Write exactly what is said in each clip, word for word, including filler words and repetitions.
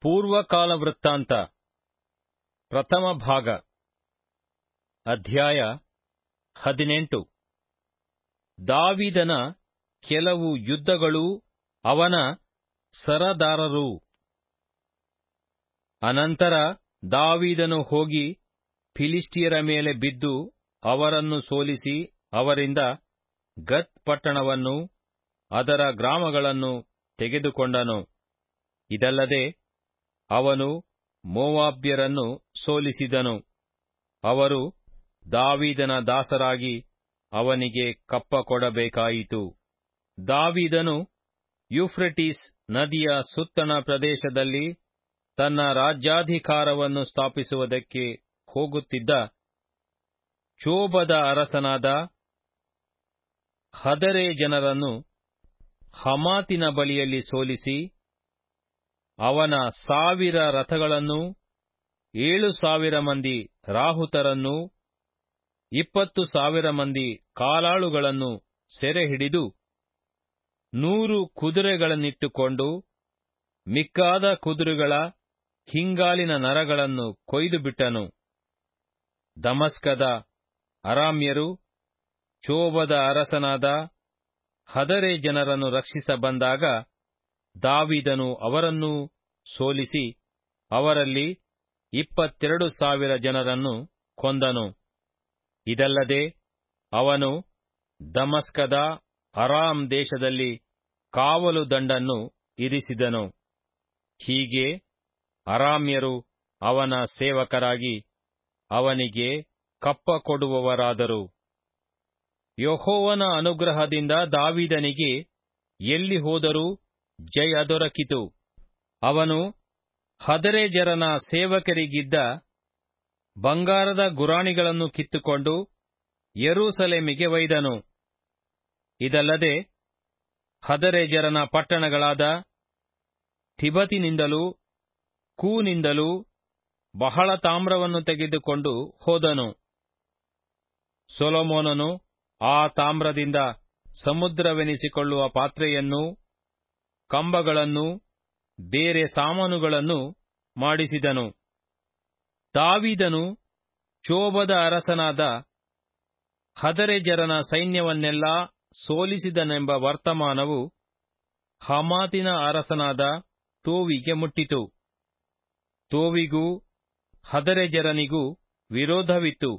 ಪೂರ್ವಕಾಲ ವೃತ್ತಾಂತ ಪ್ರಥಮ ಭಾಗ ಅಧ್ಯಾಯ ಹದಿನೆಂಟು. ದಾವೀದನ ಕೆಲವು ಯುದ್ಧಗಳೂ ಅವನ ಸರದಾರರೂ. ಅನಂತರ ದಾವೀದನು ಹೋಗಿ ಫಿಲಿಷ್ಟಿಯರ ಮೇಲೆ ಬಿದ್ದು ಅವರನ್ನು ಸೋಲಿಸಿ ಅವರಿಂದ ಗತ್ ಪಟ್ಟಣವನ್ನೂ ಅದರ ಗ್ರಾಮಗಳನ್ನು ತೆಗೆದುಕೊಂಡನು. ಇದಲ್ಲದೆ ಅವನು ಮೋವಾಬ್ಯರನ್ನು ಸೋಲಿಸಿದನು. ಅವರು ದಾವೀದನ ದಾಸರಾಗಿ ಅವನಿಗೆ ಕಪ್ಪಕೊಡಬೇಕಾಯಿತು. ದಾವೀದನು ಯೂಫ್ರೆಟಿಸ್ ನದಿಯ ಸುತ್ತಣ ಪ್ರದೇಶದಲ್ಲಿ ತನ್ನ ರಾಜ್ಯಾಧಿಕಾರವನ್ನು ಸ್ಥಾಪಿಸುವುದಕ್ಕೆ ಹೋಗುತ್ತಿದ್ದ ಚೋಬದ ಅರಸನಾದ ಹದರೆಜನರನ್ನು ಹಮಾತಿನ ಬಳಿಯಲ್ಲಿ ಸೋಲಿಸಿ ಅವನ ಸಾವಿರ ರಥಗಳನ್ನೂ ಏಳು ಸಾವಿರ ಮಂದಿ ರಾಹುತರನ್ನೂ ಇಪ್ಪತ್ತು ಸಾವಿರ ಮಂದಿ ಕಾಲಾಳುಗಳನ್ನು ಸೆರೆಹಿಡಿದು ನೂರು ಕುದುರೆಗಳನ್ನಿಟ್ಟುಕೊಂಡು ಮಿಕ್ಕಾದ ಕುದುರೆಗಳ ಹಿಂಗಾಲಿನ ನರಗಳನ್ನು ಕೊಯ್ದುಬಿಟ್ಟನು. ದಮಸ್ಕದ ಅರಾಮ್ಯರು ಚೋಬದ ಅರಸನಾದ ಹದರೆಜನರನ್ನು ರಕ್ಷಿಸ ಬಂದಾಗ ದಾವೀದನು ಅವರನ್ನೂ ಸೋಲಿಸಿ ಅವರಲ್ಲಿ ಇಪ್ಪತ್ತೆರಡು ಸಾವಿರ ಜನರನ್ನು ಕೊಂದನು. ಇದಲ್ಲದೆ ಅವನು ದಮಸ್ಕದ ಅರಾಮ್ ದೇಶದಲ್ಲಿ ಕಾವಲು ದಂಡನ್ನು ಇರಿಸಿದನು. ಹೀಗೆ ಅರಾಮ್ಯರು ಅವನ ಸೇವಕರಾಗಿ ಅವನಿಗೆ ಕಪ್ಪಕೊಡುವವರಾದರು. ಯೆಹೋವನ ಅನುಗ್ರಹದಿಂದ ದಾವೀದನಿಗೆ ಎಲ್ಲಿ ಹೋದರೂ ಜಯ ದೊರಕಿತು. ಅವನು ಹದರೆಜರನ ಸೇವಕರಿಗಿದ್ದ ಬಂಗಾರದ ಗುರಾಣಿಗಳನ್ನು ಕಿತ್ತುಕೊಂಡು ಯೆರೂಸಲೇಮಿಗೆ ಒಯ್ದನು. ಇದಲ್ಲದೆ ಹದರೆಜರನ ಪಟ್ಟಣಗಳಾದ ತಿಬತಿನಿಂದಲೂ ಕೂನಿಂದಲೂ ಬಹಳ ತಾಮ್ರವನ್ನು ತೆಗೆದುಕೊಂಡು ಹೋದನು. ಸೊಲೊಮೋನನು ಆ ತಾಮ್ರದಿಂದ ಸಮುದ್ರವೆನಿಸಿಕೊಳ್ಳುವ ಪಾತ್ರೆಯನ್ನೂ ಕಂಬಗಳನ್ನೂ ಬೇರೆ ಸಾಮಾನುಗಳನ್ನು ಮಾಡಿಸಿದನು. ದಾವೀದನು ಚೋಬದ ಅರಸನಾದ ಹದರೆಜರನ ಸೈನ್ಯವನ್ನೆಲ್ಲಾ ಸೋಲಿಸಿದನೆಂಬ ವರ್ತಮಾನವು ಹಮಾತಿನ ಅರಸನಾದ ತೋವಿಗೆ ಮುಟ್ಟಿತು. ತೋವಿಗೂ ಹದರೆಜರನಿಗೂ ವಿರೋಧವಿತ್ತು.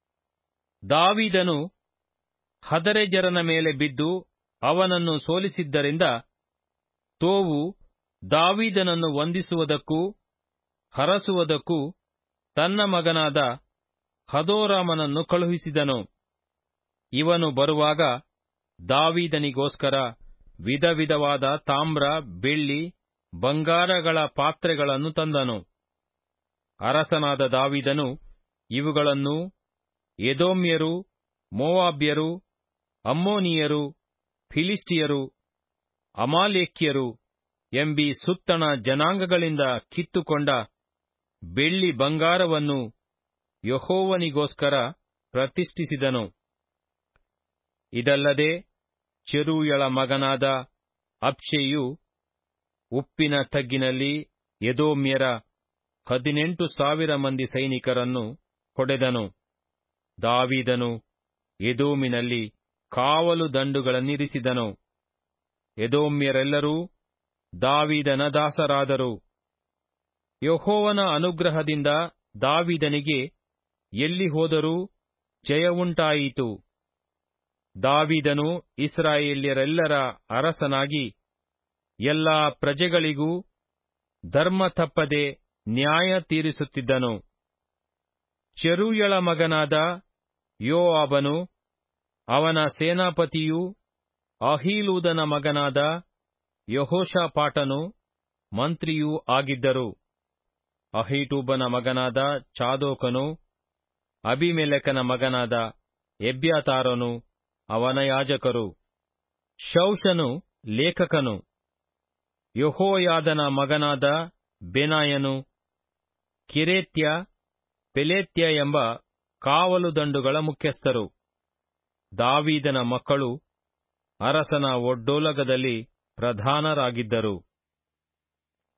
ದಾವೀದನು ಹದರೆಜರನ ಮೇಲೆ ಬಿದ್ದು ಅವನನ್ನು ಸೋಲಿಸಿದ್ದರಿಂದ ತೋವು ದಾವೀದನನ್ನು ವಂದಿಸುವುದಕ್ಕೂ ಹರಸುವುದಕ್ಕೂ ತನ್ನ ಮಗನಾದ ಹದೋರಾಮನನ್ನು ಕಳುಹಿಸಿದನು. ಇವನು ಬರುವಾಗ ದಾವೀದನಿಗೋಸ್ಕರ ವಿಧ ವಿಧವಾದ ತಾಮ್ರ, ಬೆಳ್ಳಿ, ಬಂಗಾರಗಳ ಪಾತ್ರೆಗಳನ್ನು ತಂದನು. ಅರಸನಾದ ದಾವೀದನು ಇವುಗಳನ್ನೂ ಎದೋಮ್ಯರು, ಮೋವಾಬ್ಯರು, ಅಮ್ಮೋನಿಯರು, ಫಿಲಿಷ್ಟಿಯರು, ಅಮಾಲೇಕ್ಯರು ಎಂಬೀ ಸುತ್ತಣ ಜನಾಂಗಗಳಿಂದ ಕಿತ್ತುಕೊಂಡ ಬೆಳ್ಳಿ ಬಂಗಾರವನ್ನು ಯೆಹೋವನಿಗೋಸ್ಕರ ಪ್ರತಿಷ್ಠಿಸಿದನು. ಇದಲ್ಲದೆ ಚೆರೂಯಳ ಮಗನಾದ ಅಬ್ಷೈಯು ಉಪ್ಪಿನ ತಗ್ಗಿನಲ್ಲಿ ಎದೋಮ್ಯರ ಹದಿನೆಂಟು ಸಾವಿರ ಮಂದಿ ಸೈನಿಕರನ್ನು ಹೊಡೆದನು. ದಾವೀದನು ಎದೋಮಿನಲ್ಲಿ ಕಾವಲು ದಂಡುಗಳನ್ನಿರಿಸಿದನು. ಎದೋಮ್ಯರೆಲ್ಲರೂ ದಾವೀದನ ದಾಸರಾದರು. ಯೆಹೋವನ ಅನುಗ್ರಹದಿಂದ ದಾವೀದನಿಗೆ ಎಲ್ಲಿ ಹೋದರೂ ಜಯವುಂಟಾಯಿತು. ದಾವೀದನು ಇಸ್ರಾಯೇಲ್ಯರೆಲ್ಲರ ಅರಸನಾಗಿ ಎಲ್ಲಾ ಪ್ರಜೆಗಳಿಗೂ ಧರ್ಮ ತಪ್ಪದೆ ನ್ಯಾಯ ತೀರಿಸುತ್ತಿದ್ದನು. ಚೆರೂಯಳ ಮಗನಾದ ಯೋವಾಬನು ಅವನ ಸೇನಾಪತಿಯೂ ಅಹೀಲೂದನ ಮಗನಾದ ಯೆಹೋಷಾಫಾಟನು ಮಂತ್ರಿಯೂ ಆಗಿದ್ದರು. ಅಹೀಟೂಬನ ಮಗನಾದ ಚಾದೋಕನು, ಅಬೀಮೆಲೆಕನ ಮಗನಾದ ಎಬ್ಯಾತಾರನು ಅವನ ಯಾಜಕರು. ಶೌಷನು ಲೇಖಕನು. ಯೆಹೋಯಾದನ ಮಗನಾದ ಬೆನಾಯನು ಕೆರೇತ್ಯ, ಪೆಲೇತ್ಯ ಎಂಬ ಕಾವಲು ದಂಡುಗಳ ಮುಖ್ಯಸ್ಥರು. ದಾವೀದನ ಮಕ್ಕಳು ಅರಸನ ಒಡ್ಡೋಲಗದಲ್ಲಿ ಪ್ರಧಾನರಾಗಿದ್ದರು.